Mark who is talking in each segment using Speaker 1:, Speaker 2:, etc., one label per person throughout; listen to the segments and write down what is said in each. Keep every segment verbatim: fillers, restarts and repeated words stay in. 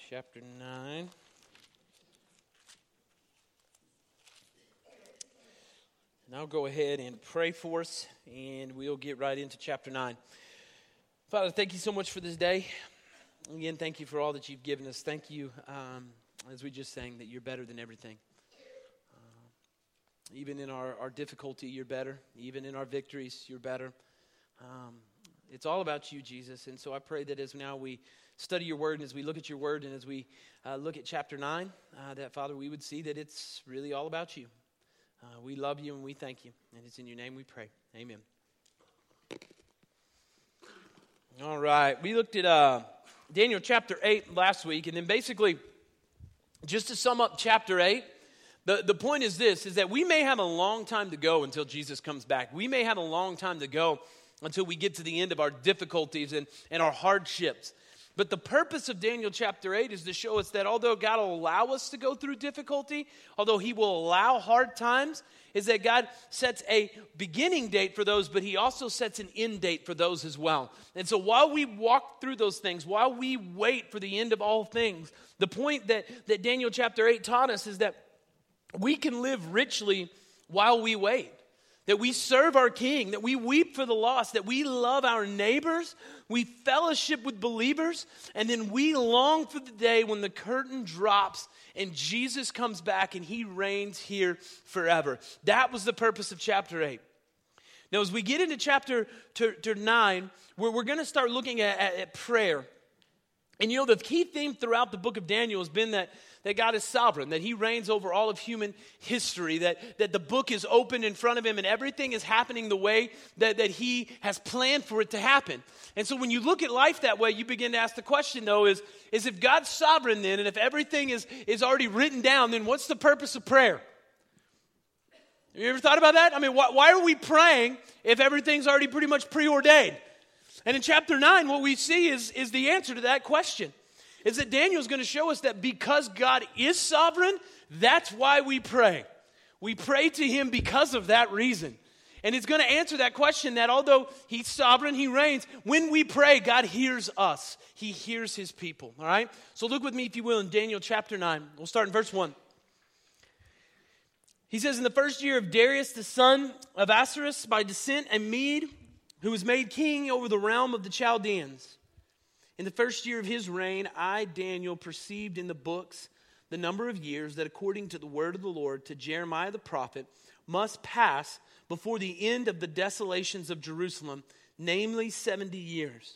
Speaker 1: chapter nine. And I'll go ahead and pray for us, and we'll get right into chapter nine. Father, thank you so much for this day. Again, thank you for all that you've given us. Thank you, um, as we just sang, that you're better than everything. Uh, even in our, our difficulty, you're better. Even in our victories, you're better. Um, it's all about you, Jesus. And so I pray that as now we study your word and as we look at your word and as we uh, look at chapter nine, uh, that, Father, we would see that it's really all about you. Uh, we love you and we thank you. And it's in your name we pray. Amen. All right. We looked at uh, Daniel chapter eight last week. And then basically, just to sum up chapter eight, the, the point is this, is that we may have a long time to go until Jesus comes back. We may have a long time to go until we get to the end of our difficulties and, and our hardships. But the purpose of Daniel chapter eight is to show us that although God will allow us to go through difficulty, although he will allow hard times, is that God sets a beginning date for those, but he also sets an end date for those as well. And so while we walk through those things, while we wait for the end of all things, the point that, that Daniel chapter eight taught us is that we can live richly while we wait. That we serve our King, that we weep for the lost, that we love our neighbors, we fellowship with believers, and then we long for the day when the curtain drops and Jesus comes back and he reigns here forever. That was the purpose of chapter eight. Now, as we get into chapter nine, where we're going to start looking at, at, at prayer. And you know, the key theme throughout the book of Daniel has been that, that God is sovereign, that he reigns over all of human history, that, that the book is open in front of him and everything is happening the way that, that he has planned for it to happen. And so when you look at life that way, you begin to ask the question, though, is, is if God's sovereign then, and if everything is, is already written down, then what's the purpose of prayer? Have you ever thought about that? I mean, why, why are we praying if everything's already pretty much preordained? And in chapter nine, what we see is, is the answer to that question. Is that Daniel's going to show us that because God is sovereign, that's why we pray. We pray to him because of that reason. And it's going to answer that question that although he's sovereign, he reigns, when we pray, God hears us. He hears his people, all right? So look with me, if you will, in Daniel chapter nine. We'll start in verse one. He says, in the first year of Darius, the son of Ahasuerus, by descent, a Mede, who was made king over the realm of the Chaldeans. In the first year of his reign, I, Daniel, perceived in the books the number of years that according to the word of the Lord to Jeremiah the prophet must pass before the end of the desolations of Jerusalem, namely seventy years.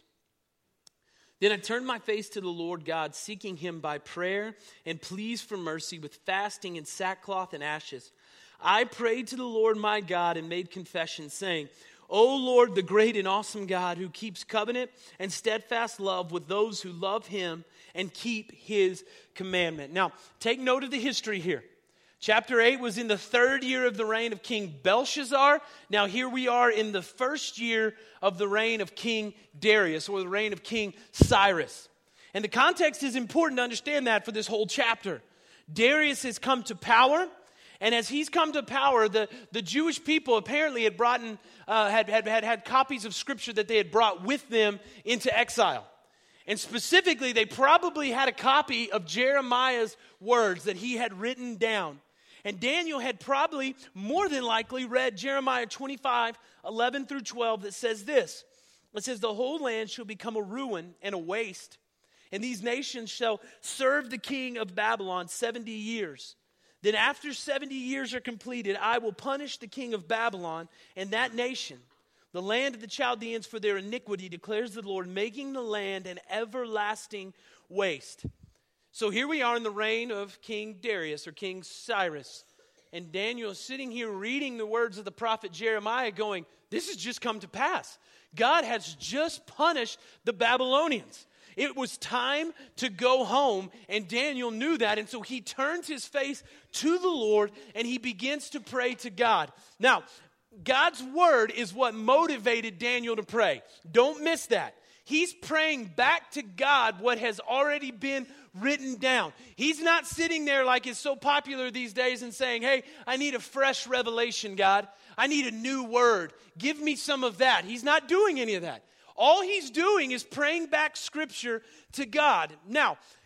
Speaker 1: Then I turned my face to the Lord God, seeking him by prayer and pleas for mercy with fasting and sackcloth and ashes. I prayed to the Lord my God and made confession, saying, O Lord, the great and awesome God who keeps covenant and steadfast love with those who love him and keep his commandment. Now, take note of the history here. Chapter eight was in the third year of the reign of King Belshazzar. Now here we are in the first year of the reign of King Darius, or the reign of King Cyrus. And the context is important to understand that for this whole chapter. Darius has come to power. And as he's come to power, the, the Jewish people apparently had brought in, uh, had, had, had had copies of Scripture that they had brought with them into exile. And specifically, they probably had a copy of Jeremiah's words that he had written down. And Daniel had probably, more than likely, read Jeremiah twenty-five, eleven through twelve that says this. It says, the whole land shall become a ruin and a waste, and these nations shall serve the king of Babylon seventy years. Then after seventy years are completed, I will punish the king of Babylon and that nation, the land of the Chaldeans, for their iniquity, declares the Lord, making the land an everlasting waste. So here we are in the reign of King Darius, or King Cyrus. And Daniel is sitting here reading the words of the prophet Jeremiah going, this has just come to pass. God has just punished the Babylonians. It was time to go home, and Daniel knew that, and so he turns his face to the Lord, and he begins to pray to God. Now, God's word is what motivated Daniel to pray. Don't miss that. He's praying back to God what has already been written down. He's not sitting there like it's so popular these days and saying, hey, I need a fresh revelation, God. I need a new word. Give me some of that. He's not doing any of that. All he's doing is praying back Scripture to God. Now,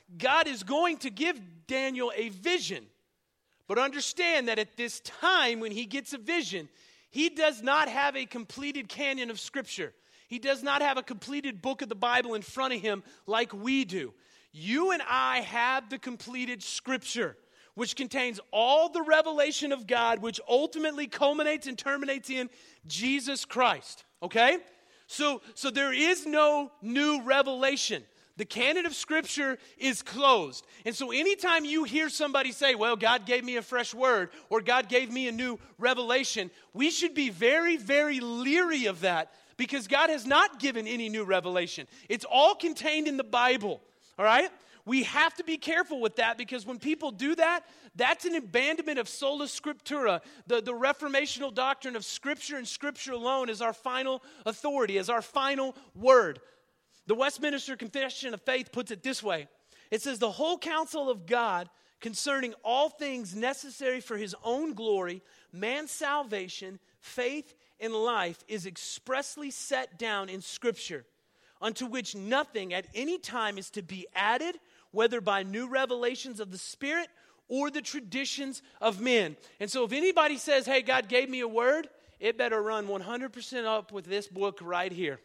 Speaker 1: God is going to give Daniel a vision. But understand that at this time when he gets a vision, he does not have a completed canon of Scripture. He does not have a completed book of the Bible in front of him like we do. You and I have the completed Scripture, which contains all the revelation of God, which ultimately culminates and terminates in Jesus Christ. Okay? So, so there is no new revelation. The canon of Scripture is closed. And so anytime you hear somebody say, well, God gave me a fresh word, or God gave me a new revelation, we should be very, very leery of that, because God has not given any new revelation. It's all contained in the Bible, all right? We have to be careful with that, because when people do that, that's an abandonment of sola scriptura, the, the reformational doctrine of Scripture and Scripture alone as our final authority, as our final word. The Westminster Confession of Faith puts it this way. It says, the whole counsel of God concerning all things necessary for his own glory, man's salvation, faith, and life is expressly set down in Scripture, unto which nothing at any time is to be added, whether by new revelations of the Spirit or the traditions of men. And so if anybody says, hey, God gave me a word, it better run one hundred percent up with this book right here.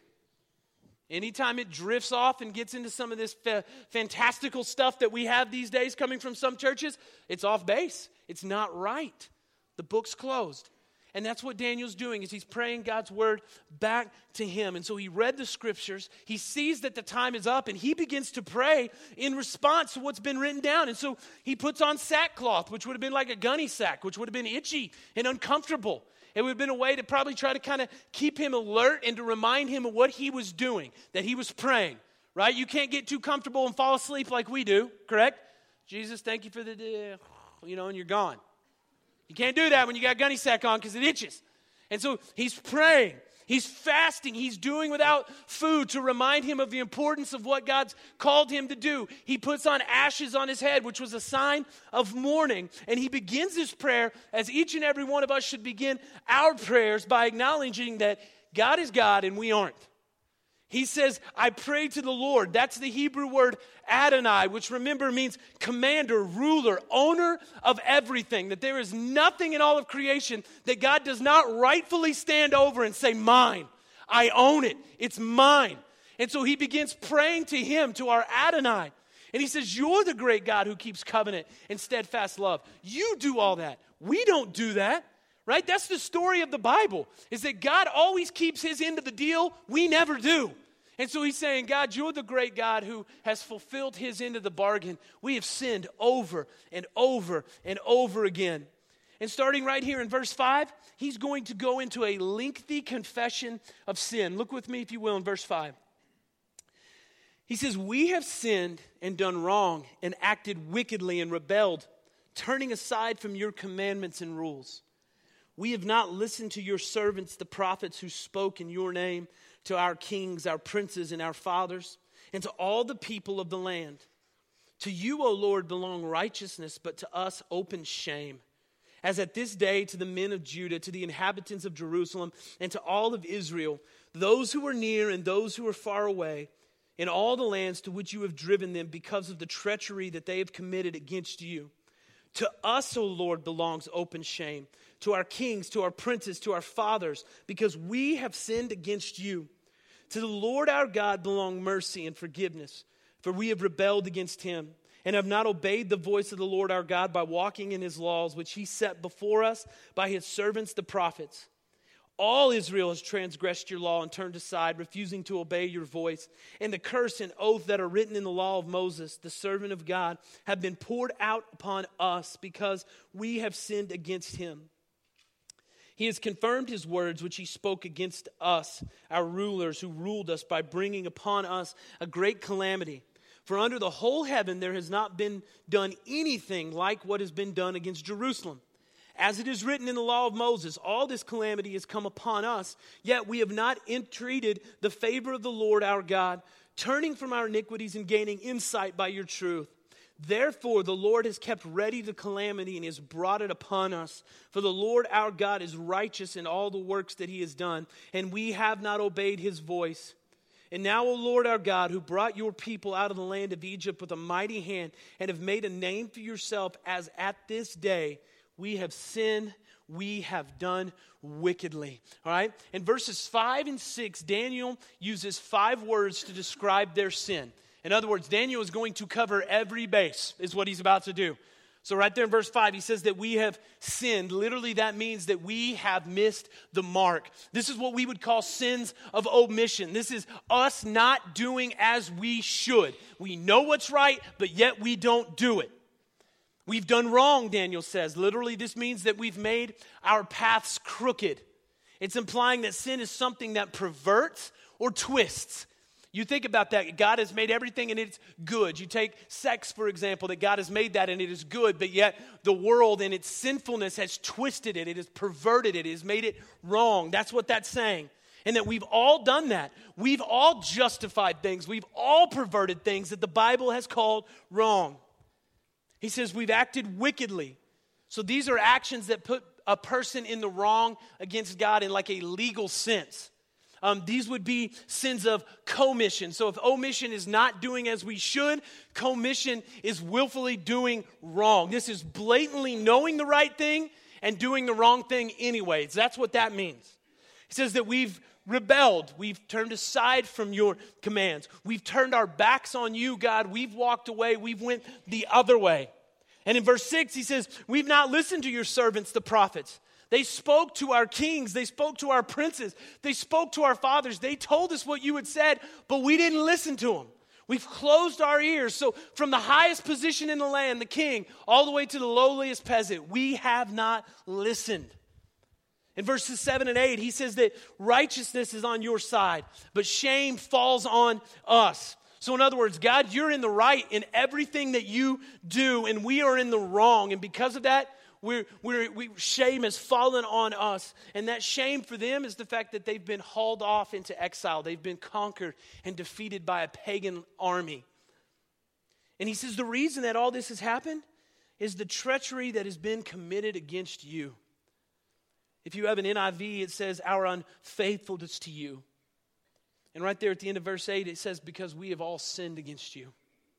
Speaker 1: Anytime it drifts off and gets into some of this fa- fantastical stuff that we have these days coming from some churches, it's off base. It's not right. The book's closed. And that's what Daniel's doing, is he's praying God's word back to him. And so he read the Scriptures. He sees that the time is up, and he begins to pray in response to what's been written down. And so he puts on sackcloth, which would have been like a gunny sack, which would have been itchy and uncomfortable. It would have been a way to probably try to kind of keep him alert and to remind him of what he was doing, that he was praying, right? You can't get too comfortable and fall asleep like we do, correct? Jesus, thank you for the day, you know, and you're gone. You can't do that when you got gunny sack on because it itches. And so he's praying. He's fasting. He's doing without food to remind him of the importance of what God's called him to do. He puts on ashes on his head, which was a sign of mourning. And he begins his prayer as each and every one of us should begin our prayers by acknowledging that God is God and we aren't. He says, I pray to the Lord. That's the Hebrew word Adonai, which remember means commander, ruler, owner of everything. That there is nothing in all of creation that God does not rightfully stand over and say, mine. I own it. It's mine. And so he begins praying to him, to our Adonai. And he says, you're the great God who keeps covenant and steadfast love. You do all that. We don't do that. Right? That's the story of the Bible, is that God always keeps his end of the deal. We never do. And so he's saying, God, you're the great God who has fulfilled his end of the bargain. We have sinned over and over and over again. And starting right here in verse five, he's going to go into a lengthy confession of sin. Look with me, if you will, in verse five. He says, we have sinned and done wrong and acted wickedly and rebelled, turning aside from your commandments and rules. We have not listened to your servants, the prophets who spoke in your name, to our kings, our princes, and our fathers, and to all the people of the land. To you, O Lord, belong righteousness, but to us open shame. As at this day to the men of Judah, to the inhabitants of Jerusalem, and to all of Israel, those who are near and those who are far away, in all the lands to which you have driven them because of the treachery that they have committed against you. To us, O Lord, belongs open shame, to our kings, to our princes, to our fathers, because we have sinned against you. To the Lord our God belong mercy and forgiveness, for we have rebelled against him, and have not obeyed the voice of the Lord our God by walking in his laws, which he set before us by his servants the prophets. All Israel has transgressed your law and turned aside, refusing to obey your voice. And the curse and oath that are written in the law of Moses, the servant of God, have been poured out upon us because we have sinned against him. He has confirmed his words which he spoke against us, our rulers who ruled us, by bringing upon us a great calamity. For under the whole heaven there has not been done anything like what has been done against Jerusalem. As it is written in the law of Moses, all this calamity has come upon us, yet we have not entreated the favor of the Lord our God, turning from our iniquities and gaining insight by your truth. Therefore the Lord has kept ready the calamity and has brought it upon us. For the Lord our God is righteous in all the works that he has done, and we have not obeyed his voice. And now, O Lord our God, who brought your people out of the land of Egypt with a mighty hand and have made a name for yourself, as at this day we have sinned, we have done wickedly. All right? In verses five and six, Daniel uses five words to describe their sin. In other words, Daniel is going to cover every base, is what he's about to do. So right there in verse five, he says that we have sinned. Literally, that means that we have missed the mark. This is what we would call sins of omission. This is us not doing as we should. We know what's right, but yet we don't do it. We've done wrong, Daniel says. Literally, this means that we've made our paths crooked. It's implying that sin is something that perverts or twists. You think about that. God has made everything and it's good. You take sex, for example, that God has made that and it is good, but yet the world in its sinfulness has twisted it. It has perverted it. It has made it wrong. That's what that's saying. And that we've all done that. We've all justified things. We've all perverted things that the Bible has called wrong. He says we've acted wickedly. So these are actions that put a person in the wrong against God in like a legal sense. Um, these would be sins of commission. So if omission is not doing as we should, commission is willfully doing wrong. This is blatantly knowing the right thing and doing the wrong thing anyways. That's what that means. He says that we've rebelled. We've turned aside from your commands. We've turned our backs on you, God. We've walked away. We've went the other way. And in verse six, he says, we've not listened to your servants, the prophets. They spoke to our kings. They spoke to our princes. They spoke to our fathers. They told us what you had said, but we didn't listen to them. We've closed our ears. So from the highest position in the land, the king, all the way to the lowliest peasant, we have not listened. In verses seven and eight, he says that righteousness is on your side, but shame falls on us. So in other words, God, you're in the right in everything that you do, and we are in the wrong. And because of that, We're, we're, we, shame has fallen on us. And that shame for them is the fact that they've been hauled off into exile. They've been conquered and defeated by a pagan army. And he says the reason that all this has happened is the treachery that has been committed against you. If you have an N I V, it says our unfaithfulness to you. And right there at the end of verse eight, it says because we have all sinned against you.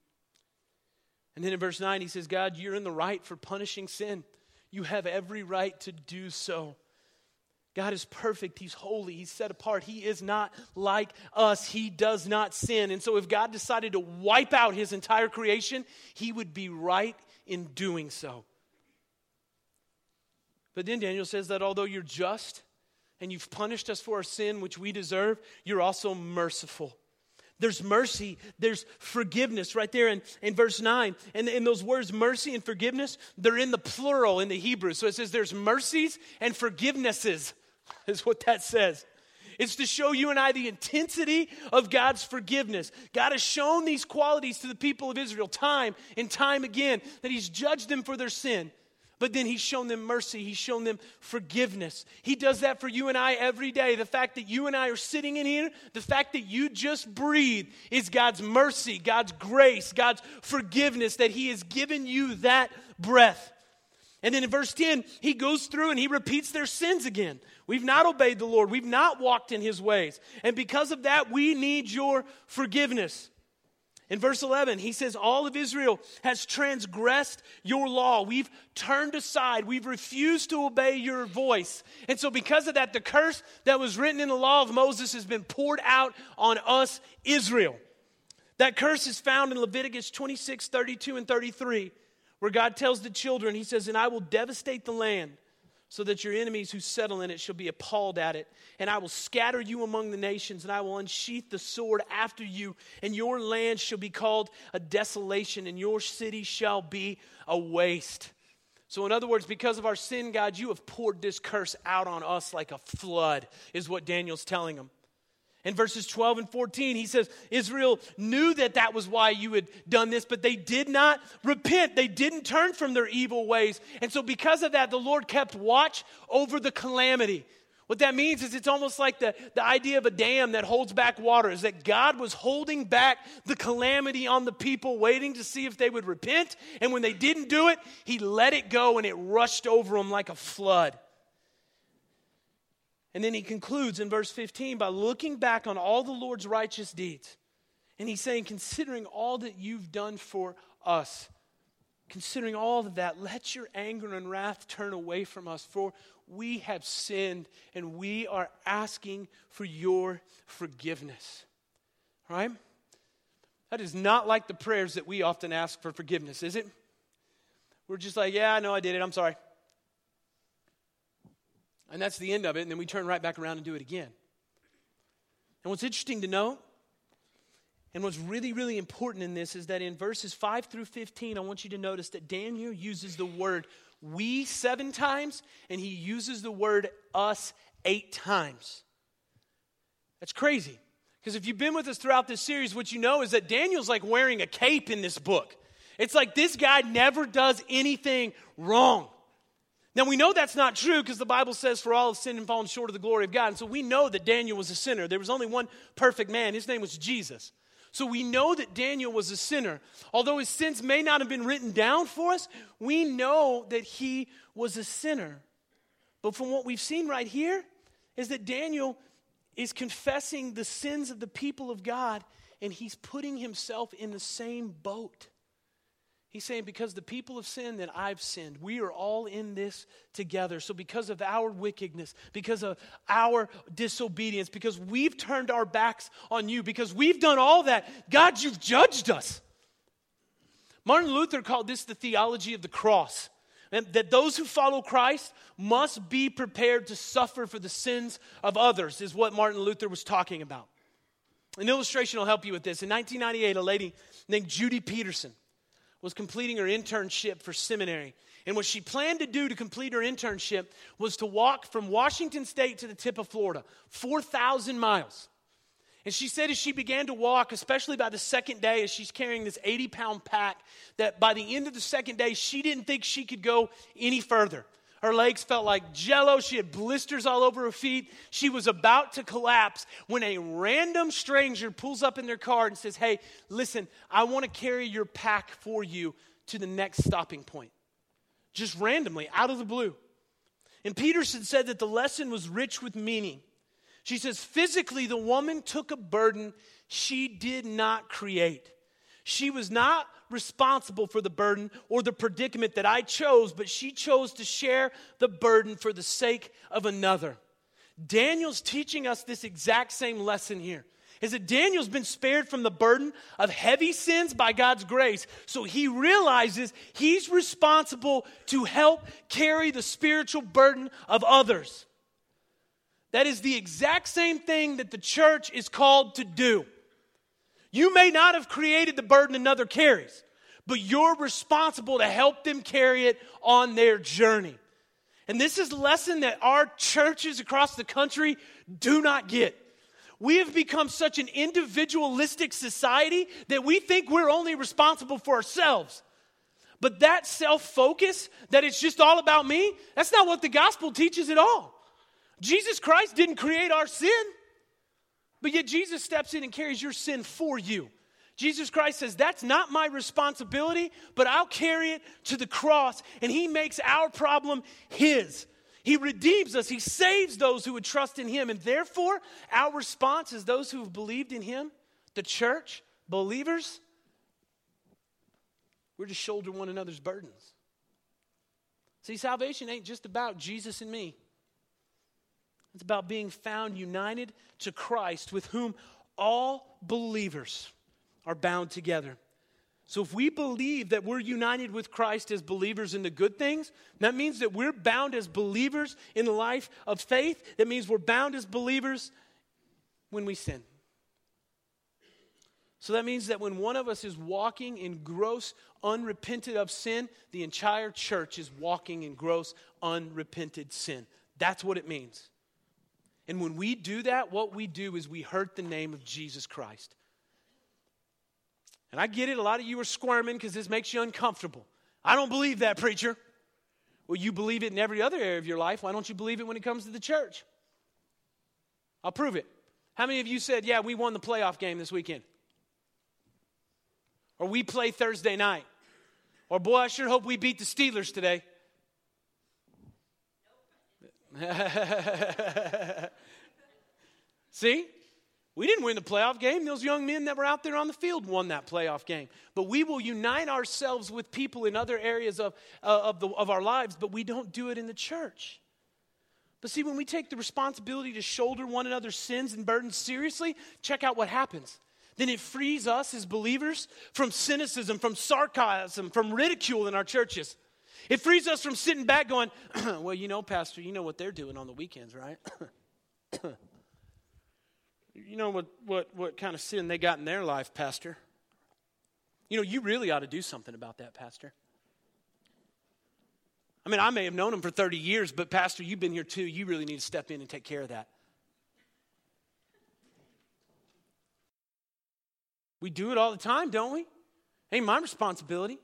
Speaker 1: And then in verse nine, he says, God, you're in the right for punishing sin. You have every right to do so. God is perfect. He's holy. He's set apart. He is not like us. He does not sin. And so if God decided to wipe out his entire creation, he would be right in doing so. But then Daniel says that although you're just and you've punished us for our sin, which we deserve, you're also merciful. There's mercy, there's forgiveness right there in, in verse nine. And in those words, mercy and forgiveness, they're in the plural in the Hebrew. So it says there's mercies and forgivenesses, is what that says. It's to show you and I the intensity of God's forgiveness. God has shown these qualities to the people of Israel time and time again, that he's judged them for their sin. But then he's shown them mercy. He's shown them forgiveness. He does that for you and I every day. The fact that you and I are sitting in here, the fact that you just breathe is God's mercy, God's grace, God's forgiveness, that he has given you that breath. And then in verse ten, he goes through and he repeats their sins again. We've not obeyed the Lord. We've not walked in his ways. And because of that, we need your forgiveness. In verse eleven, he says, all of Israel has transgressed your law. We've turned aside. We've refused to obey your voice. And so because of that, the curse that was written in the law of Moses has been poured out on us, Israel. That curse is found in Leviticus twenty-six, thirty-two, and thirty-three, where God tells the children, he says, and I will devastate the land, so that your enemies who settle in it shall be appalled at it. And I will scatter you among the nations, and I will unsheath the sword after you, and your land shall be called a desolation, and your city shall be a waste. So in other words, because of our sin, God, you have poured this curse out on us like a flood, is what Daniel's telling them. In verses twelve and fourteen, he says, Israel knew that that was why you had done this, but they did not repent. They didn't turn from their evil ways. And so because of that, the Lord kept watch over the calamity. What that means is it's almost like the, the idea of a dam that holds back water, is that God was holding back the calamity on the people, waiting to see if they would repent. And when they didn't do it, he let it go and it rushed over them like a flood. And then he concludes in verse fifteen by looking back on all the Lord's righteous deeds. And he's saying, considering all that you've done for us, considering all of that, let your anger and wrath turn away from us, for we have sinned and we are asking for your forgiveness. All right? That is not like the prayers that we often ask for forgiveness, is it? We're just like, yeah, I know I did it, I'm sorry. And that's the end of it, and then we turn right back around and do it again. And what's interesting to note, and what's really, really important in this is that in verses five through fifteen, I want you to notice that Daniel uses the word we seven times, and he uses the word us eight times. That's crazy. Because if you've been with us throughout this series, what you know is that Daniel's like wearing a cape in this book. It's like this guy never does anything wrong. Now we know that's not true because the Bible says for all have sinned and fallen short of the glory of God. And so we know that Daniel was a sinner. There was only one perfect man. His name was Jesus. So we know that Daniel was a sinner. Although his sins may not have been written down for us, we know that he was a sinner. But from what we've seen right here is that Daniel is confessing the sins of the people of God, and he's putting himself in the same boat. He's saying, because the people have sinned, then I've sinned. We are all in this together. So because of our wickedness, because of our disobedience, because we've turned our backs on you, because we've done all that, God, you've judged us. Martin Luther called this the theology of the cross. And that those who follow Christ must be prepared to suffer for the sins of others, is what Martin Luther was talking about. An illustration will help you with this. In nineteen ninety-eight, a lady named Judy Peterson was completing her internship for seminary. And what she planned to do to complete her internship was to walk from Washington State to the tip of Florida, four thousand miles. And she said as she began to walk, especially by the second day, as she's carrying this eighty-pound pack, that by the end of the second day, she didn't think she could go any further. Her legs felt like jello. She had blisters all over her feet. She was about to collapse when a random stranger pulls up in their car and says, hey, listen, I want to carry your pack for you to the next stopping point. Just randomly, out of the blue. And Peterson said that the lesson was rich with meaning. She says, physically, the woman took a burden she did not create. She was not responsible for the burden or the predicament that I chose, but she chose to share the burden for the sake of another. Daniel's teaching us this exact same lesson here. Is that Daniel's been spared from the burden of heavy sins by God's grace. So he realizes he's responsible to help carry the spiritual burden of others. That is the exact same thing that the church is called to do. You may not have created the burden another carries, but you're responsible to help them carry it on their journey. And this is a lesson that our churches across the country do not get. We have become such an individualistic society that we think we're only responsible for ourselves. But that self-focus, that it's just all about me, that's not what the gospel teaches at all. Jesus Christ didn't create our sin, but yet Jesus steps in and carries your sin for you. Jesus Christ says, that's not my responsibility, but I'll carry it to the cross, and he makes our problem his. He redeems us. He saves those who would trust in him, and therefore, our response is those who have believed in him, the church, believers, we're to shoulder one another's burdens. See, salvation ain't just about Jesus and me. It's about being found united to Christ, with whom all believers are bound together. So if we believe that we're united with Christ as believers in the good things, that means that we're bound as believers in the life of faith. That means we're bound as believers when we sin. So that means that when one of us is walking in gross, unrepented of sin, the entire church is walking in gross, unrepented sin. That's what it means. And when we do that, what we do is we hurt the name of Jesus Christ. And I get it, a lot of you are squirming because this makes you uncomfortable. I don't believe that, preacher. Well, you believe it in every other area of your life. Why don't you believe it when it comes to the church? I'll prove it. How many of you said, yeah, we won the playoff game this weekend? Or we play Thursday night? Or boy, I sure hope we beat the Steelers today. See? We didn't win the playoff game. Those young men that were out there on the field won that playoff game. But we will unite ourselves with people in other areas of, uh, of, the, of our lives, but we don't do it in the church. But see, when we take the responsibility to shoulder one another's sins and burdens seriously, check out what happens. Then it frees us as believers from cynicism, from sarcasm, from ridicule in our churches. It frees us from sitting back going, well, you know, Pastor, you know what they're doing on the weekends, right? You know what, what, what kind of sin they got in their life, Pastor? You know, you really ought to do something about that, Pastor. I mean, I may have known him for thirty years, but Pastor, you've been here too. You really need to step in and take care of that. We do it all the time, don't we? Ain't my responsibility.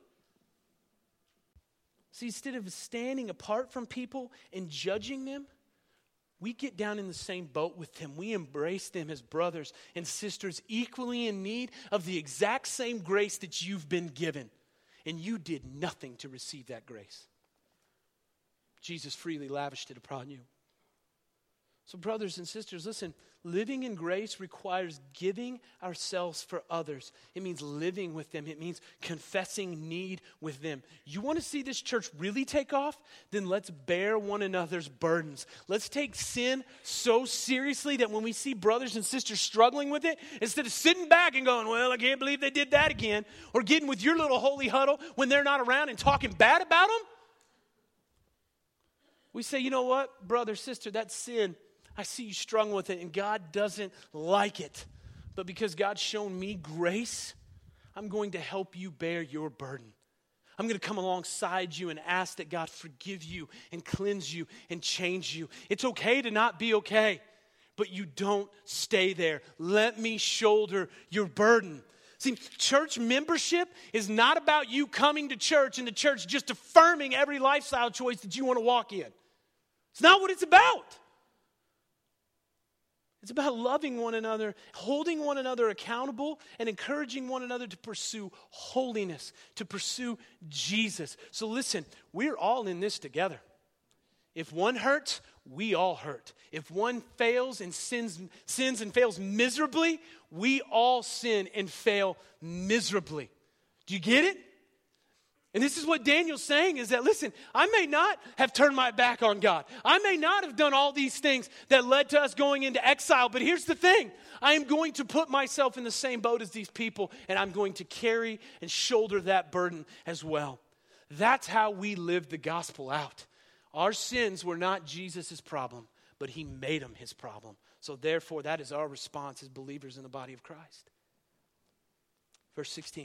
Speaker 1: See, instead of standing apart from people and judging them, we get down in the same boat with them. We embrace them as brothers and sisters equally in need of the exact same grace that you've been given. And you did nothing to receive that grace. Jesus freely lavished it upon you. So brothers and sisters, listen, living in grace requires giving ourselves for others. It means living with them. It means confessing need with them. You want to see this church really take off? Then let's bear one another's burdens. Let's take sin so seriously that when we see brothers and sisters struggling with it, instead of sitting back and going, well, I can't believe they did that again, or getting with your little holy huddle when they're not around and talking bad about them, we say, you know what, brother, sister, that's sin. I see you struggling with it, and God doesn't like it. But because God's shown me grace, I'm going to help you bear your burden. I'm going to come alongside you and ask that God forgive you and cleanse you and change you. It's okay to not be okay, but you don't stay there. Let me shoulder your burden. See, church membership is not about you coming to church and the church just affirming every lifestyle choice that you want to walk in. It's not what it's about. It's about loving one another, holding one another accountable, and encouraging one another to pursue holiness, to pursue Jesus. So listen, we're all in this together. If one hurts, we all hurt. If one fails and sins, sins and fails miserably, we all sin and fail miserably. Do you get it? And this is what Daniel's saying is that, listen, I may not have turned my back on God. I may not have done all these things that led to us going into exile. But here's the thing. I am going to put myself in the same boat as these people, and I'm going to carry and shoulder that burden as well. That's how we live the gospel out. Our sins were not Jesus' problem, but he made them his problem. So therefore, that is our response as believers in the body of Christ. Verse sixteen.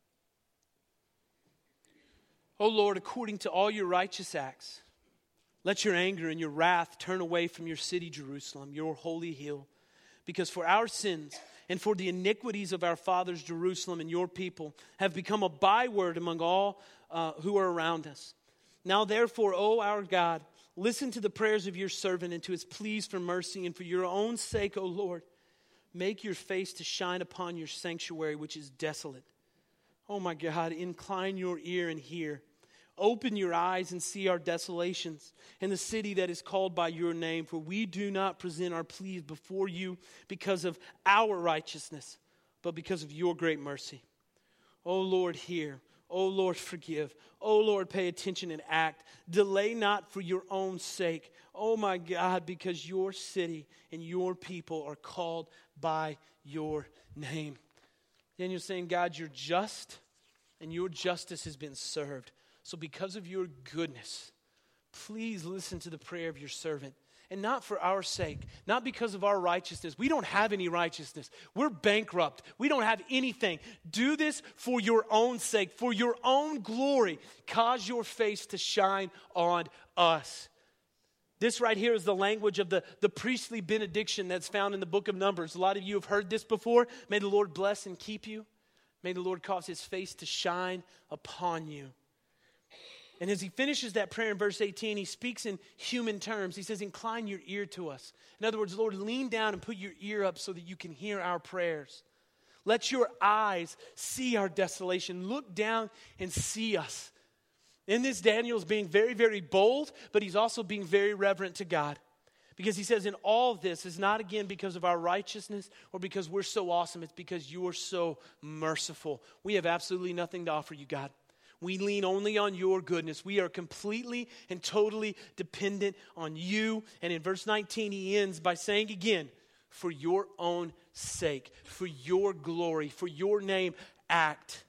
Speaker 1: O Lord, according to all your righteous acts, let your anger and your wrath turn away from your city, Jerusalem, your holy hill. Because for our sins and for the iniquities of our fathers, Jerusalem and your people have become a byword among all uh, who are around us. Now therefore, O our God, listen to the prayers of your servant and to his pleas for mercy. And for your own sake, O Lord, make your face to shine upon your sanctuary, which is desolate. Oh my God, incline your ear and hear. Open your eyes and see our desolations and the city that is called by your name. For we do not present our pleas before you because of our righteousness, but because of your great mercy. O Lord, hear. O Lord, forgive. O Lord, pay attention and act. Delay not for your own sake. Oh my God, because your city and your people are called by your name. Daniel's saying, God, you're just, and your justice has been served. So because of your goodness, please listen to the prayer of your servant. And not for our sake, not because of our righteousness. We don't have any righteousness. We're bankrupt. We don't have anything. Do this for your own sake, for your own glory. Cause your face to shine on us. This right here is the language of the, the priestly benediction that's found in the book of Numbers. A lot of you have heard this before. May the Lord bless and keep you. May the Lord cause his face to shine upon you. And as he finishes that prayer in verse eighteen, he speaks in human terms. He says, incline your ear to us. In other words, Lord, lean down and put your ear up so that you can hear our prayers. Let your eyes see our desolation. Look down and see us. In this, Daniel is being very, very bold, but he's also being very reverent to God. Because he says in all of this is not again because of our righteousness or because we're so awesome. It's because you are so merciful. We have absolutely nothing to offer you, God. We lean only on your goodness. We are completely and totally dependent on you. And in verse nineteen, he ends by saying again, for your own sake, for your glory, for your name, act.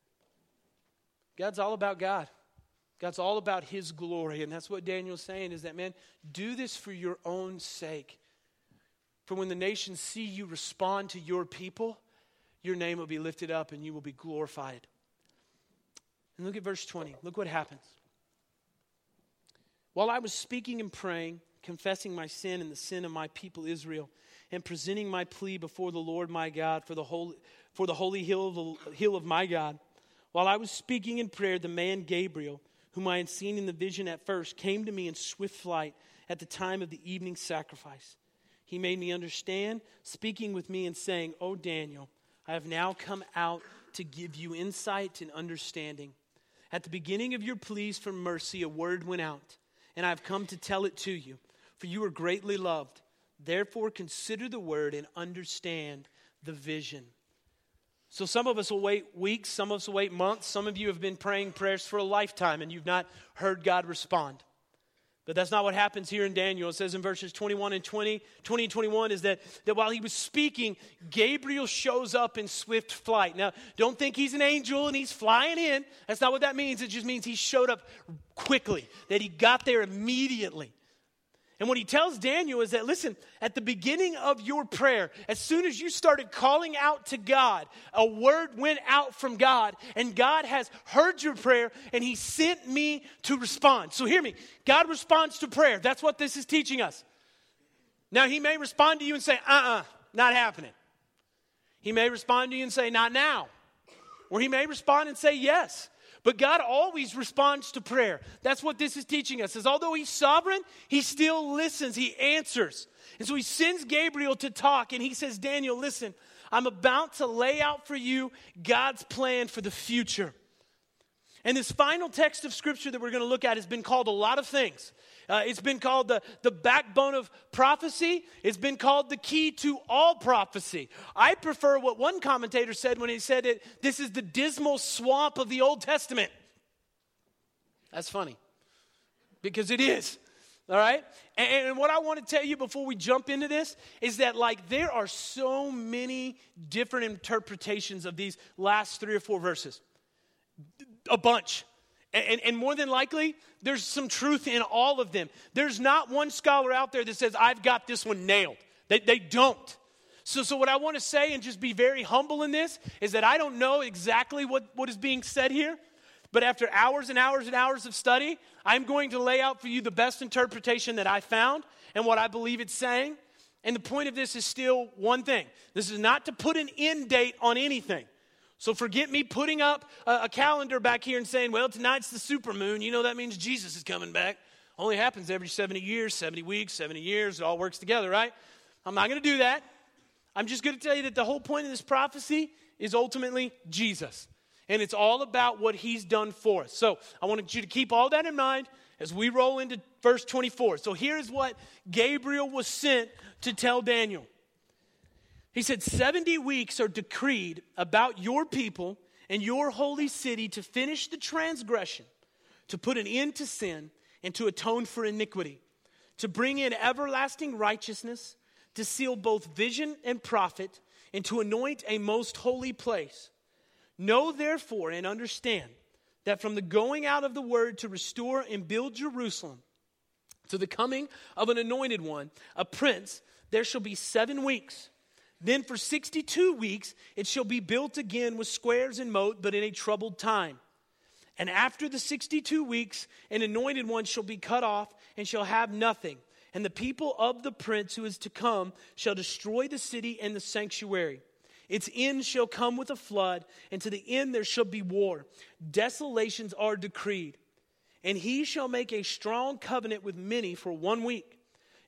Speaker 1: God's all about God. God's all about his glory. And that's what Daniel's saying is that, man, do this for your own sake. For when the nations see you respond to your people, your name will be lifted up and you will be glorified. And look at verse twenty. Look what happens. While I was speaking and praying, confessing my sin and the sin of my people Israel, and presenting my plea before the Lord my God for the holy, for the holy hill of, the, hill of my God, while I was speaking in prayer, the man Gabriel, whom I had seen in the vision at first, came to me in swift flight at the time of the evening sacrifice. He made me understand, speaking with me and saying, O Daniel, I have now come out to give you insight and understanding. At the beginning of your pleas for mercy, a word went out, and I have come to tell it to you, for you are greatly loved. Therefore, consider the word and understand the vision. So some of us will wait weeks, some of us will wait months. Some of you have been praying prayers for a lifetime and you've not heard God respond. But that's not what happens here in Daniel. It says in verses twenty-one and twenty, twenty and twenty-one is that, that while he was speaking, Gabriel shows up in swift flight. Now, don't think he's an angel and he's flying in. That's not what that means. It just means he showed up quickly, that he got there immediately. And what he tells Daniel is that, listen, at the beginning of your prayer, as soon as you started calling out to God, a word went out from God, and God has heard your prayer, and he sent me to respond. So hear me. God responds to prayer. That's what this is teaching us. Now, he may respond to you and say, uh-uh, not happening. He may respond to you and say, not now. Or he may respond and say, yes. But God always responds to prayer. That's what this is teaching us. Is although he's sovereign, he still listens. He answers. And so he sends Gabriel to talk. And he says, Daniel, listen, I'm about to lay out for you God's plan for the future. And this final text of Scripture that we're going to look at has been called a lot of things. Uh, it's been called the, the backbone of prophecy. It's been called the key to all prophecy. I prefer what one commentator said when he said it, this is the dismal swamp of the Old Testament. That's funny, because it is, all right? And, and what I want to tell you before we jump into this is that, like, there are so many different interpretations of these last three or four verses. A bunch. And, and more than likely, there's some truth in all of them. There's not one scholar out there that says, I've got this one nailed. They, they don't. So, so what I want to say, and just be very humble in this, is that I don't know exactly what, what is being said here. But after hours and hours and hours of study, I'm going to lay out for you the best interpretation that I found and what I believe it's saying. And the point of this is still one thing. This is not to put an end date on anything. So forget me putting up a, a calendar back here and saying, well, tonight's the supermoon. You know that means Jesus is coming back. Only happens every seventy years, seventy weeks, seventy years. It all works together, right? I'm not going to do that. I'm just going to tell you that the whole point of this prophecy is ultimately Jesus. And it's all about what he's done for us. So I want you to keep all that in mind as we roll into verse twenty-four. So here's what Gabriel was sent to tell Daniel. He said, seventy weeks are decreed about your people and your holy city to finish the transgression, to put an end to sin, and to atone for iniquity, to bring in everlasting righteousness, to seal both vision and prophet, and to anoint a most holy place. Know therefore and understand that from the going out of the word to restore and build Jerusalem to the coming of an anointed one, a prince, there shall be seven weeks. Then for sixty-two weeks it shall be built again with squares and moat, but in a troubled time. And after the sixty-two weeks, an anointed one shall be cut off and shall have nothing. And the people of the prince who is to come shall destroy the city and the sanctuary. Its end shall come with a flood, and to the end there shall be war. Desolations are decreed. And he shall make a strong covenant with many for one week.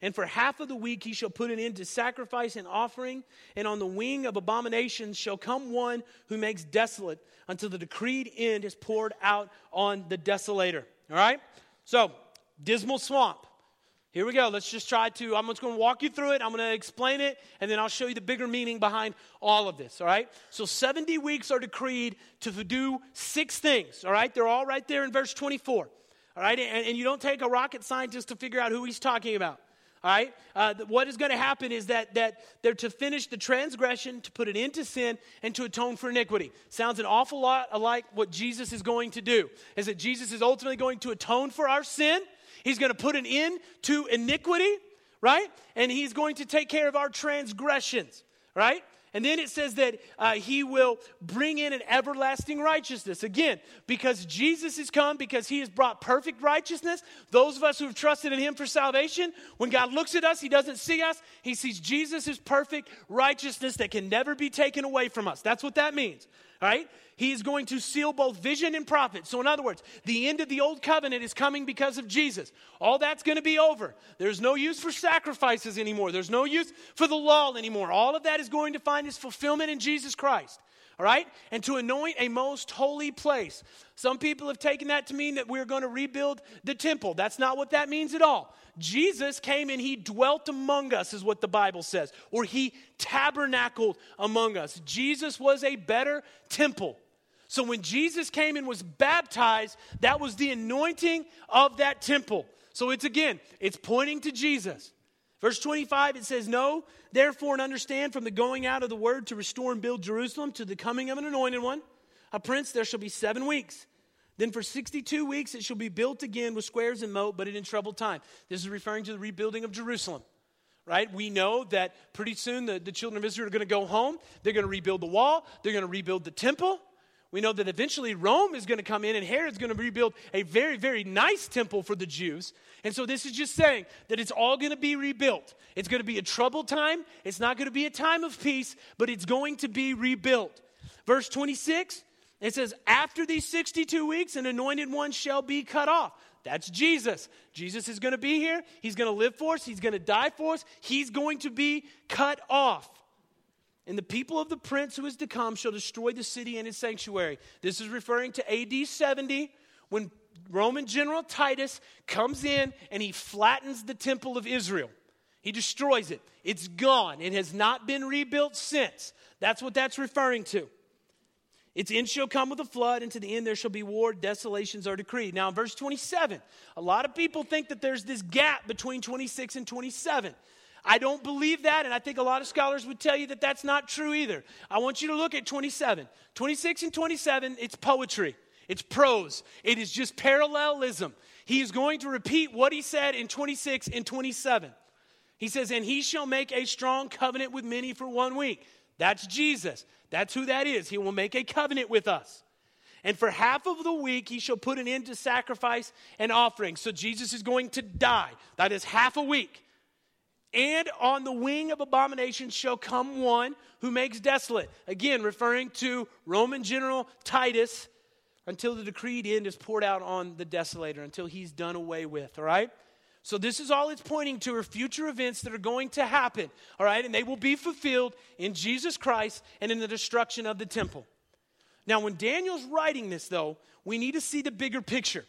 Speaker 1: And for half of the week he shall put an end to sacrifice and offering, and on the wing of abominations shall come one who makes desolate until the decreed end is poured out on the desolator. All right? So, dismal swamp. Here we go. Let's just try to, I'm just going to walk you through it. I'm going to explain it, and then I'll show you the bigger meaning behind all of this, all right? So seventy weeks are decreed to do six things, all right? They're all right there in verse twenty-four, all right? And, and you don't take a rocket scientist to figure out who he's talking about, all right? Uh, what is going to happen is that, that they're to finish the transgression, to put an end to sin, and to atone for iniquity. Sounds an awful lot like what Jesus is going to do, is that Jesus is ultimately going to atone for our sin. He's going to put an end to iniquity, right? And he's going to take care of our transgressions, right? And then it says that uh, he will bring in an everlasting righteousness. Again, because Jesus has come, because he has brought perfect righteousness, those of us who have trusted in him for salvation, when God looks at us, he doesn't see us. He sees Jesus' perfect righteousness that can never be taken away from us. That's what that means, all right? He is going to seal both vision and prophet. So in other words, the end of the old covenant is coming because of Jesus. All that's going to be over. There's no use for sacrifices anymore. There's no use for the law anymore. All of that is going to find its fulfillment in Jesus Christ. All right? And to anoint a most holy place. Some people have taken that to mean that we're going to rebuild the temple. That's not what that means at all. Jesus came and he dwelt among us, is what the Bible says. Or he tabernacled among us. Jesus was a better temple. So when Jesus came and was baptized, that was the anointing of that temple. So it's again, it's pointing to Jesus. Verse twenty-five, it says, "Know, therefore, and understand from the going out of the word to restore and build Jerusalem to the coming of an anointed one, a prince, there shall be seven weeks. Then for sixty-two weeks it shall be built again with squares and moat, but in troubled time." This is referring to the rebuilding of Jerusalem. Right? We know that pretty soon the, the children of Israel are going to go home. They're going to rebuild the wall. They're going to rebuild the temple. We know that eventually Rome is going to come in and Herod's going to rebuild a very, very nice temple for the Jews. And so this is just saying that it's all going to be rebuilt. It's going to be a troubled time. It's not going to be a time of peace, but it's going to be rebuilt. Verse twenty-six, it says, "After these sixty-two weeks, an anointed one shall be cut off." That's Jesus. Jesus is going to be here. He's going to live for us. He's going to die for us. He's going to be cut off. "And the people of the prince who is to come shall destroy the city and its sanctuary." This is referring to A D seventy, when Roman general Titus comes in and he flattens the temple of Israel. He destroys it. It's gone. It has not been rebuilt since. That's what that's referring to. "Its end shall come with a flood, and to the end there shall be war, desolations are decreed." Now in verse twenty-seven, a lot of people think that there's this gap between twenty-six and twenty-seven. I don't believe that, and I think a lot of scholars would tell you that that's not true either. I want you to look at twenty-seven. twenty-six and twenty-seven, it's poetry. It's prose. It is just parallelism. He is going to repeat what he said in twenty-six and twenty-seven. He says, "And he shall make a strong covenant with many for one week." That's Jesus. That's who that is. He will make a covenant with us. "And for half of the week he shall put an end to sacrifice and offering." So Jesus is going to die. That is half a week. "And on the wing of abominations shall come one who makes desolate." Again, referring to Roman general Titus, until the decreed end is poured out on the desolator, until he's done away with, all right? So this is all it's pointing to are future events that are going to happen, all right? And they will be fulfilled in Jesus Christ and in the destruction of the temple. Now, when Daniel's writing this, though, we need to see the bigger picture.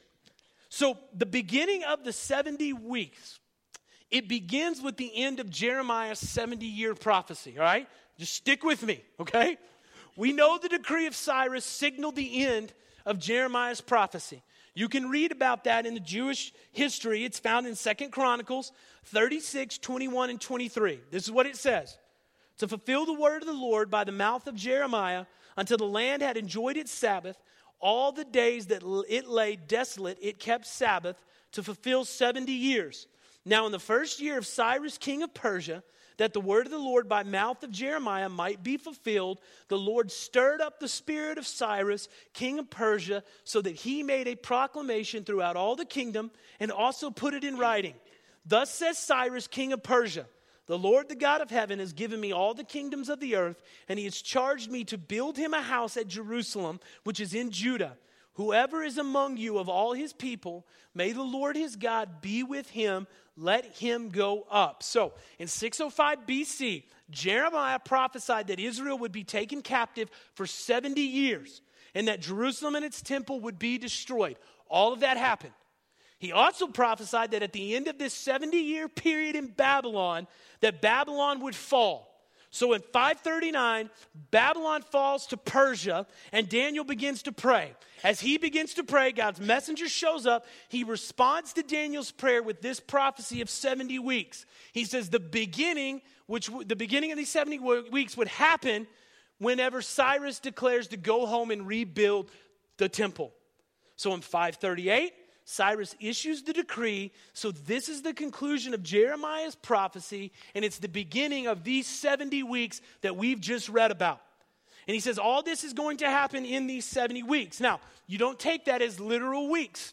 Speaker 1: So the beginning of the seventy weeks, it begins with the end of Jeremiah's seventy-year prophecy, all right? Just stick with me, okay? We know the decree of Cyrus signaled the end of Jeremiah's prophecy. You can read about that in the Jewish history. It's found in Second Chronicles thirty-six, twenty-one, and twenty-three. This is what it says. "To fulfill the word of the Lord by the mouth of Jeremiah, until the land had enjoyed its Sabbath, all the days that it lay desolate, it kept Sabbath to fulfill seventy years. Now in the first year of Cyrus, king of Persia, that the word of the Lord by mouth of Jeremiah might be fulfilled, the Lord stirred up the spirit of Cyrus, king of Persia, so that he made a proclamation throughout all the kingdom and also put it in writing. Thus says Cyrus, king of Persia, the Lord, the God of heaven, has given me all the kingdoms of the earth, and he has charged me to build him a house at Jerusalem, which is in Judah. Whoever is among you of all his people, may the Lord his God be with him. let him go up. So in six oh five B C, Jeremiah prophesied that Israel would be taken captive for seventy years and that Jerusalem and its temple would be destroyed. All of that happened. He also prophesied that at the end of this seventy-year period in Babylon, that Babylon would fall. So in five thirty-nine, Babylon falls to Persia, and Daniel begins to pray. As he begins to pray, God's messenger shows up. He responds to Daniel's prayer with this prophecy of seventy weeks. He says the beginning, which the beginning of these seventy weeks would happen whenever Cyrus declares to go home and rebuild the temple. So in five thirty-eight, Cyrus issues the decree. So this is the conclusion of Jeremiah's prophecy, and it's the beginning of these seventy weeks that we've just read about. And he says all this is going to happen in these seventy weeks. Now, you don't take that as literal weeks.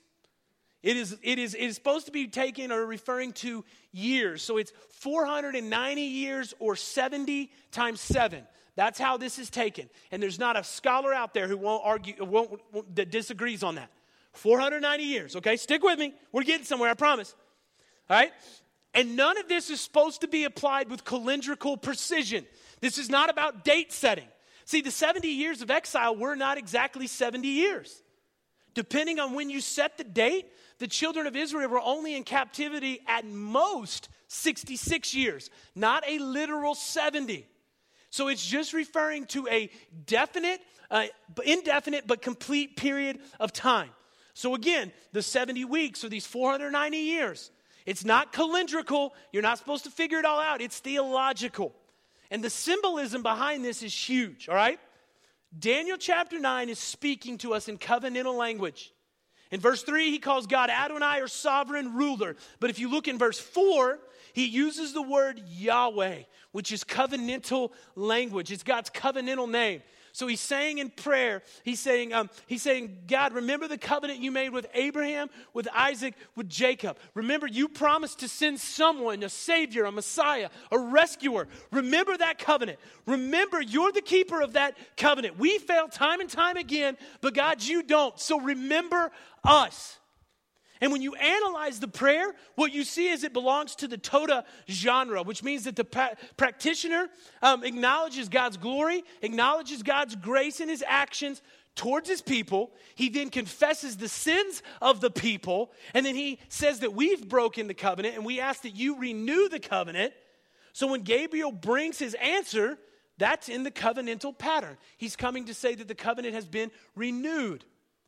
Speaker 1: It is, it is, it is supposed to be taken or referring to years. So it's four hundred ninety years or seventy times seven. That's how this is taken. And there's not a scholar out there who won't argue, won't, won't, that disagrees on that. four hundred ninety years, okay? Stick with me. We're getting somewhere, I promise. All right? And none of this is supposed to be applied with calendrical precision. This is not about date setting. See, the seventy years of exile were not exactly seventy years. Depending on when you set the date, the children of Israel were only in captivity at most sixty-six years, not a literal seventy. So it's just referring to a definite, uh, indefinite, but complete period of time. So again, the seventy weeks or these four hundred ninety years, it's not calendrical. You're not supposed to figure it all out. It's theological. And the symbolism behind this is huge, all right? Daniel chapter nine is speaking to us in covenantal language. In verse three, he calls God Adonai or sovereign ruler. But if you look in verse four, he uses the word Yahweh, which is covenantal language. It's God's covenantal name. So he's saying in prayer, he's saying, um, he's saying, God, remember the covenant you made with Abraham, with Isaac, with Jacob. Remember, you promised to send someone, a savior, a Messiah, a rescuer. Remember that covenant. Remember, you're the keeper of that covenant. We fail time and time again, but God, you don't. So remember us. And when you analyze the prayer, what you see is it belongs to the Toda genre, which means that the pra- practitioner um, acknowledges God's glory, acknowledges God's grace in his actions towards his people. He then confesses the sins of the people, and then he says that we've broken the covenant, and we ask that you renew the covenant. So when Gabriel brings his answer, that's in the covenantal pattern. He's coming to say that the covenant has been renewed.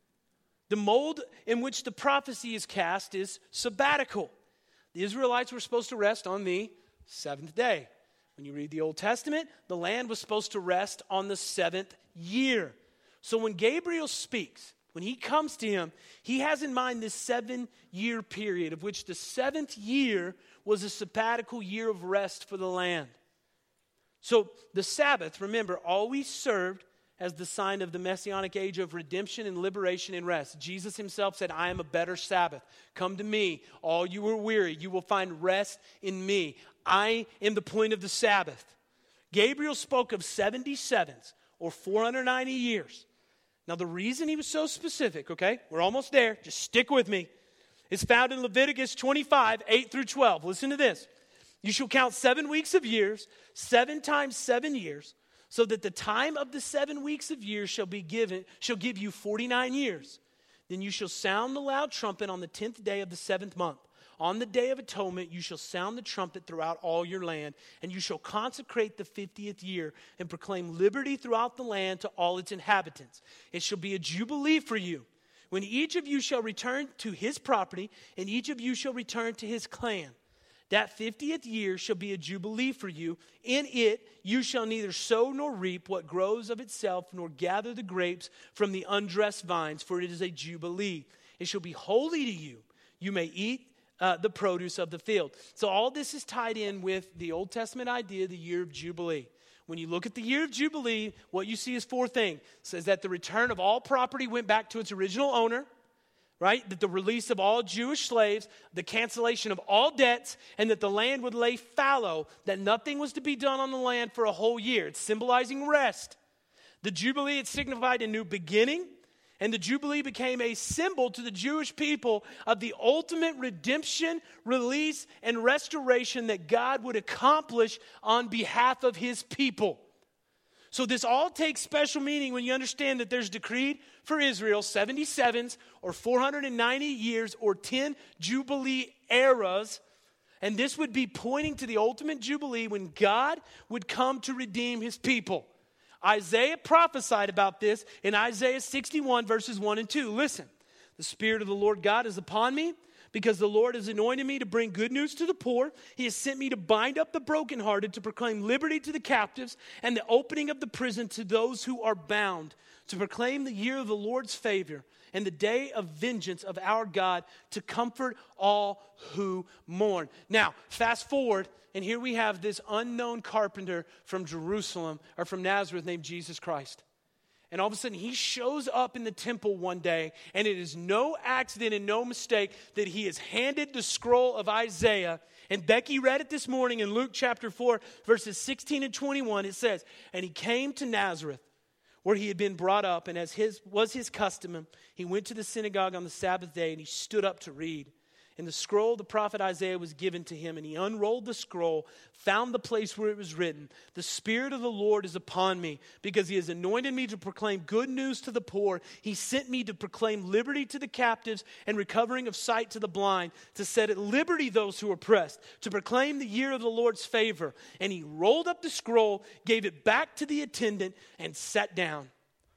Speaker 1: The mold in which the prophecy is cast is sabbatical. The Israelites were supposed to rest on the seventh day. When you read the Old Testament, the land was supposed to rest on the seventh year. So when Gabriel speaks, when he comes to him, he has in mind this seven-year period, of which the seventh year was a sabbatical year of rest for the land. So the Sabbath, remember, always served as the sign of the messianic age of redemption and liberation and rest. Jesus himself said, I am a better Sabbath. Come to me, all you are weary. You will find rest in me. I am the point of the Sabbath. Gabriel spoke of seventy sevens, or four hundred ninety years. Now the reason he was so specific, okay, we're almost there, just stick with me, is found in Leviticus twenty-five, eight through twelve. Listen to this. You shall count seven weeks of years, seven times seven years, so that the time of the seven weeks of years shall be given, shall give you forty-nine years. Then you shall sound the loud trumpet on the tenth day of the seventh month. On the day of atonement you shall sound the trumpet throughout all your land, and you shall consecrate the fiftieth year and proclaim liberty throughout the land to all its inhabitants. It shall be a jubilee for you, when each of you shall return to his property, and each of you shall return to his clan. That fiftieth year shall be a jubilee for you. In it you shall neither sow nor reap what grows of itself, nor gather the grapes from the undressed vines, for it is a jubilee. It shall be holy to you. You may eat uh, the produce of the field. So all this is tied in with the Old Testament idea, the year of Jubilee. When you look at the year of Jubilee, what you see is four things. It says that the return of all property went back to its original owner. Right? That the release of all Jewish slaves, the cancellation of all debts, and that the land would lay fallow, that nothing was to be done on the land for a whole year. It's symbolizing rest. The Jubilee, it signified a new beginning. And the Jubilee became a symbol to the Jewish people of the ultimate redemption, release, and restoration that God would accomplish on behalf of his people. So this all takes special meaning when you understand that there's decreed for Israel seventy-sevens or four hundred ninety years or ten Jubilee eras. And this would be pointing to the ultimate Jubilee when God would come to redeem his people. Isaiah prophesied about this in Isaiah sixty-one verses one and two. Listen, the Spirit of the Lord God is upon me, because the Lord has anointed me to bring good news to the poor. He has sent me to bind up the brokenhearted, to proclaim liberty to the captives, and the opening of the prison to those who are bound, to proclaim the year of the Lord's favor and the day of vengeance of our God, to comfort all who mourn. Now, fast forward, and here we have this unknown carpenter from Jerusalem, or from Nazareth, named Jesus Christ. And all of a sudden, he shows up in the temple one day, and it is no accident and no mistake that he is handed the scroll of Isaiah. And Becky read it this morning in Luke chapter four, verses sixteen and twenty-one. It says, "And he came to Nazareth, where he had been brought up, and as his was his custom, he went to the synagogue on the Sabbath day, and he stood up to read. And the scroll of the prophet Isaiah was given to him, and he unrolled the scroll, found the place where it was written, 'The Spirit of the Lord is upon me, because he has anointed me to proclaim good news to the poor. He sent me to proclaim liberty to the captives and recovering of sight to the blind, to set at liberty those who are oppressed, to proclaim the year of the Lord's favor.' And he rolled up the scroll, gave it back to the attendant, and sat down.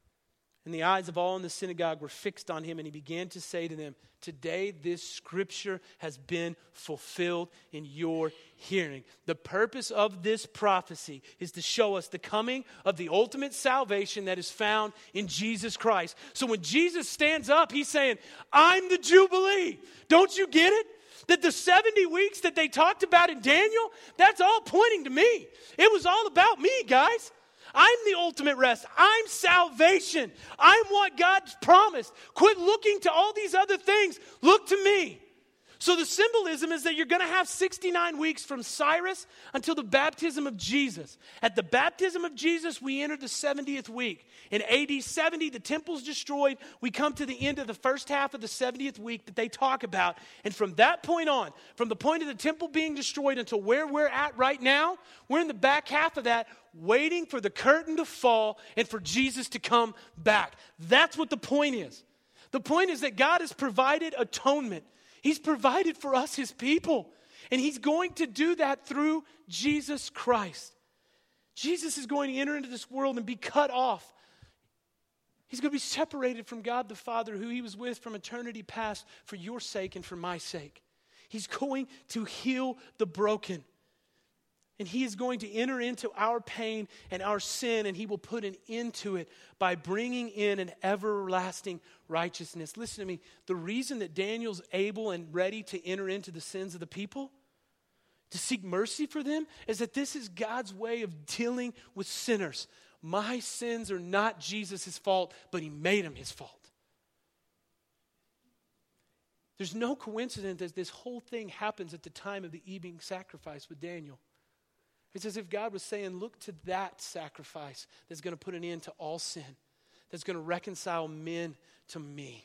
Speaker 1: And the eyes of all in the synagogue were fixed on him, and he began to say to them, 'Today this scripture has been fulfilled in your hearing.'" The purpose of this prophecy is to show us the coming of the ultimate salvation that is found in Jesus Christ. So when Jesus stands up, he's saying, "I'm the Jubilee." Don't you get it? That the seventy weeks that they talked about in Daniel, that's all pointing to me. It was all about me, guys. I'm the ultimate rest. I'm salvation. I'm what God's promised. Quit looking to all these other things. Look to me. So the symbolism is that you're going to have sixty-nine weeks from Cyrus until the baptism of Jesus. At the baptism of Jesus, we enter the seventieth week. In A D seventy, the temple's destroyed. We come to the end of the first half of the seventieth week that they talk about. And from that point on, from the point of the temple being destroyed until where we're at right now, we're in the back half of that, waiting for the curtain to fall and for Jesus to come back. That's what the point is. The point is that God has provided atonement. He's provided for us, his people. And he's going to do that through Jesus Christ. Jesus is going to enter into this world and be cut off. He's going to be separated from God the Father, who he was with from eternity past, for your sake and for my sake. He's going to heal the broken. And he is going to enter into our pain and our sin, and he will put an end to it by bringing in an everlasting righteousness. Listen to me. The reason that Daniel's able and ready to enter into the sins of the people, to seek mercy for them, is that this is God's way of dealing with sinners. My sins are not Jesus' fault, but he made them his fault. There's no coincidence that this whole thing happens at the time of the evening sacrifice with Daniel. It's as if God was saying, look to that sacrifice that's going to put an end to all sin, that's going to reconcile men to me.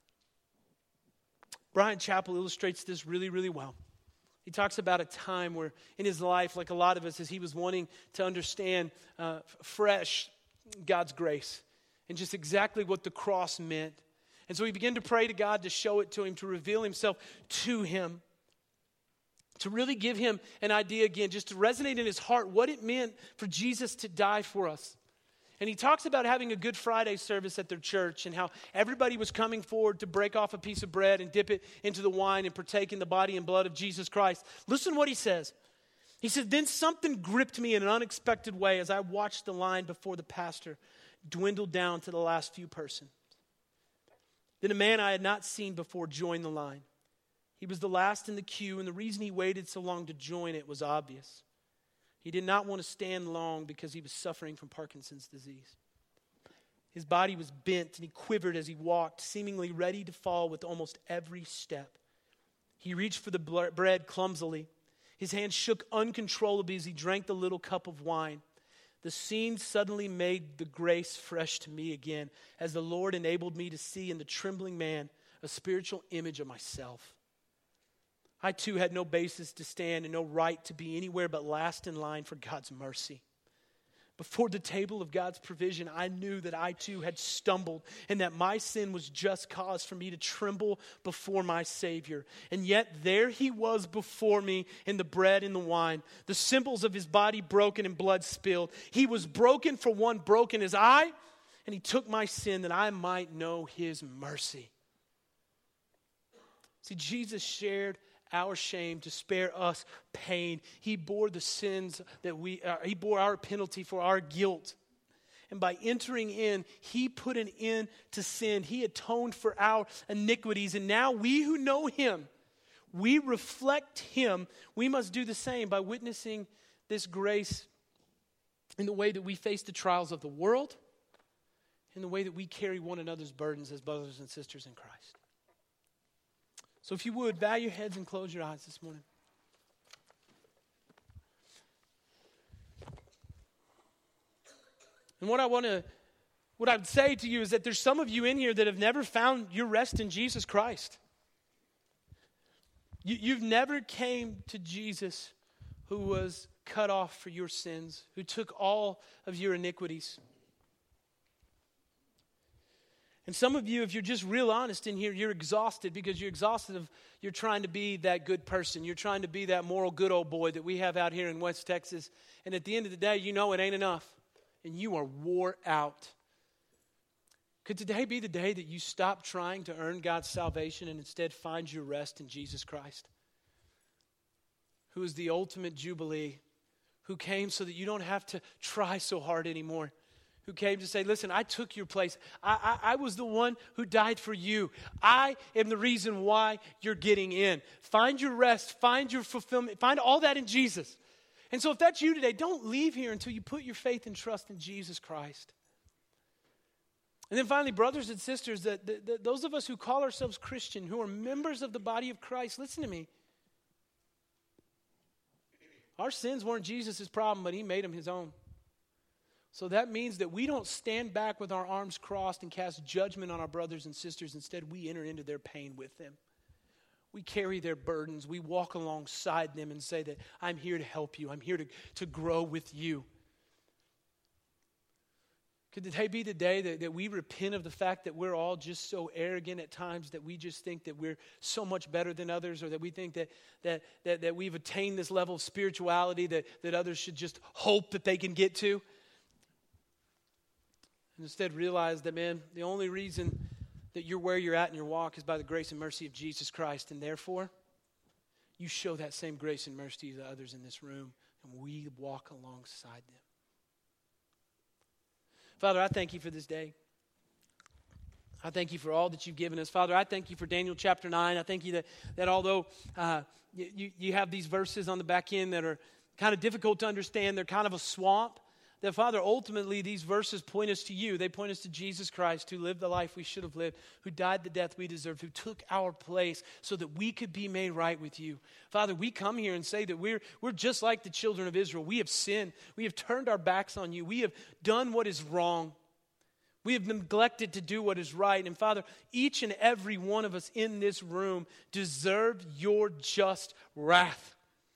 Speaker 1: Bryan Chapell illustrates this really, really well. He talks about a time where in his life, like a lot of us, as he was wanting to understand uh, fresh God's grace and just exactly what the cross meant. And so he began to pray to God to show it to him, to reveal himself to him. To really give him an idea again, just to resonate in his heart what it meant for Jesus to die for us. And he talks about having a Good Friday service at their church and how everybody was coming forward to break off a piece of bread and dip it into the wine and partake in the body and blood of Jesus Christ. Listen to what he says. He says, "Then something gripped me in an unexpected way as I watched the line before the pastor dwindle down to the last few persons. Then a man I had not seen before joined the line. He was the last in the queue, and the reason he waited so long to join it was obvious. He did not want to stand long because he was suffering from Parkinson's disease. His body was bent, and he quivered as he walked, seemingly ready to fall with almost every step. He reached for the bread clumsily. His hand shook uncontrollably as he drank the little cup of wine. the scene suddenly made the grace fresh to me again, as the Lord enabled me to see in the trembling man a spiritual image of myself. I too had no basis to stand and no right to be anywhere but last in line for God's mercy. Before the table of God's provision, I knew that I too had stumbled and that my sin was just cause for me to tremble before my Savior. And yet there he was before me in the bread and the wine, the symbols of his body broken and blood spilled. He was broken for one broken as I, and he took my sin that I might know his mercy. See, Jesus shared our shame to spare us pain. He bore the sins that we, uh, he bore our penalty for our guilt. And by entering in, he put an end to sin. He atoned for our iniquities. And now we who know him, we reflect him. We must do the same by witnessing this grace in the way that we face the trials of the world, in the way that we carry one another's burdens as brothers and sisters in Christ. So if you would, bow your heads and close your eyes this morning. And what I want to, what I'd say to you is that there's some of you in here that have never found your rest in Jesus Christ. You, you've never came to Jesus who was cut off for your sins, who took all of your iniquities. And some of you, if you're just real honest in here, you're exhausted because you're exhausted of, you're trying to be that good person. You're trying to be that moral good old boy that we have out here in West Texas. And at the end of the day, you know it ain't enough. And you are wore out. Could today be the day that you stop trying to earn God's salvation and instead find your rest in Jesus Christ, who is the ultimate jubilee, who came so that you don't have to try so hard anymore, who came to say, listen, I took your place. I, I, I was the one who died for you. I am the reason why you're getting in. Find your rest. Find your fulfillment. Find all that in Jesus. And so if that's you today, don't leave here until you put your faith and trust in Jesus Christ. And then finally, brothers and sisters, that, that, that those of us who call ourselves Christian, who are members of the body of Christ, listen to me. Our sins weren't Jesus' problem, but he made them his own. So that means that we don't stand back with our arms crossed and cast judgment on our brothers and sisters. Instead, we enter into their pain with them. We carry their burdens. We walk alongside them and say that I'm here to help you. I'm here to, to grow with you. Could today be the day that, that we repent of the fact that we're all just so arrogant at times that we just think that we're so much better than others, or that we think that that that, that we've attained this level of spirituality that, that others should just hope that they can get to? And instead realize that, man, the only reason that you're where you're at in your walk is by the grace and mercy of Jesus Christ. And therefore, you show that same grace and mercy to others in this room, and we walk alongside them. Father, I thank you for this day. I thank you for all that you've given us. Father, I thank you for Daniel chapter nine. I thank you that, that although uh, you, you have these verses on the back end that are kind of difficult to understand, they're kind of a swamp. That, Father, ultimately these verses point us to you. They point us to Jesus Christ, who lived the life we should have lived, who died the death we deserved, who took our place so that we could be made right with you. Father, we come here and say that we're, we're just like the children of Israel. We have sinned. We have turned our backs on you. We have done what is wrong. We have neglected to do what is right. And Father, each and every one of us in this room deserve your just wrath.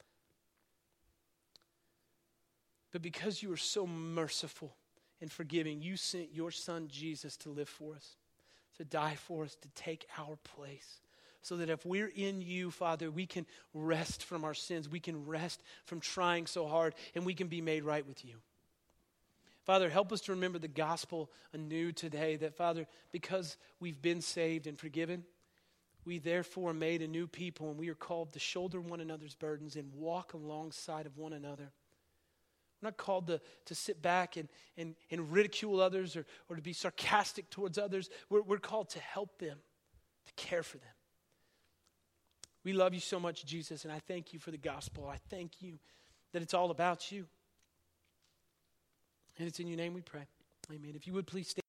Speaker 1: But because you are so merciful and forgiving, you sent your son Jesus to live for us, to die for us, to take our place. So that if we're in you, Father, we can rest from our sins. We can rest from trying so hard, and we can be made right with you. Father, help us to remember the gospel anew today, that, Father, because we've been saved and forgiven, we therefore are made a new people, and we are called to shoulder one another's burdens and walk alongside of one another. We're not called to, to sit back and, and, and ridicule others or, or to be sarcastic towards others. We're, we're called to help them, to care for them. We love you so much, Jesus, and I thank you for the gospel. I thank you that it's all about you. And it's in your name we pray. Amen. If you would please stand.